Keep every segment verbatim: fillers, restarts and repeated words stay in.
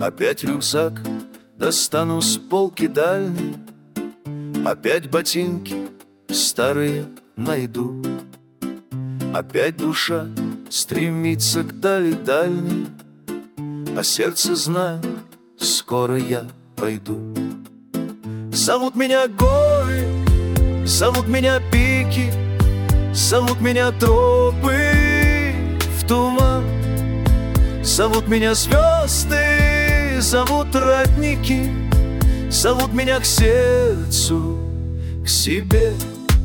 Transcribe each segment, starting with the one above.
Опять рюкзак достану с полки дальней, опять ботинки старые найду. Опять душа стремится к дали дальней, а сердце знает, скоро я пойду. Зовут меня горы, зовут меня пики, зовут меня тропы в туман. Зовут меня звезды, зовут родники, зовут меня к сердцу, к себе.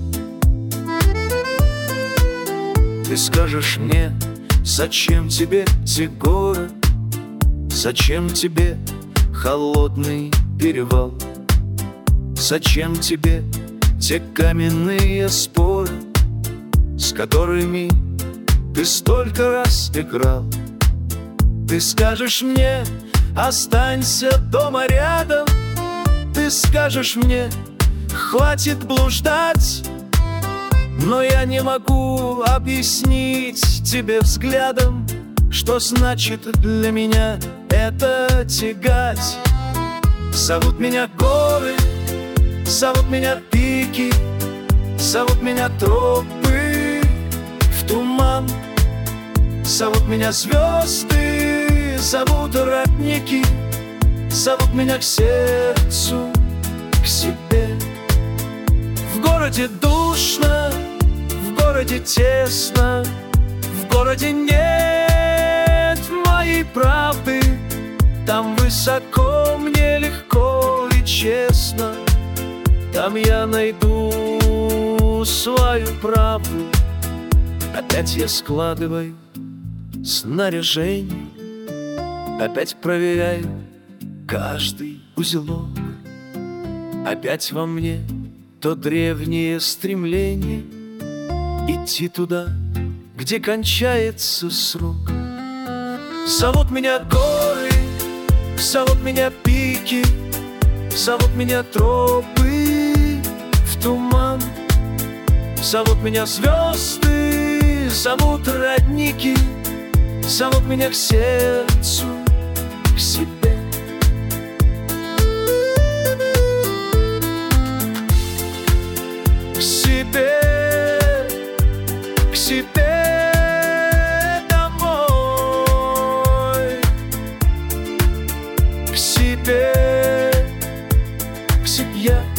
Ты скажешь мне, зачем тебе те горы, зачем тебе холодный перевал, зачем тебе те каменные споры, с которыми ты столько раз играл. Ты скажешь мне, останься дома рядом. Ты скажешь мне, хватит блуждать. Но я не могу объяснить тебе взглядом, что значит для меня это тягать. Зовут меня горы, зовут меня пики, зовут меня тропы в туман. Зовут меня звезды, зовут родники, зовут меня к сердцу, к себе. В городе душно, в городе тесно, в городе нет моей правды. Там высоко, мне легко и честно, там я найду свою правду. Опять я складываю снаряжение, опять проверяю каждый узелок. Опять во мне то древнее стремление идти туда, где кончается срок. Зовут меня горы, зовут меня пики, зовут меня тропы в туман. Зовут меня звезды, зовут родники, зовут меня к сердцу, к себе. К себе, к себе домой, к себе, к себе.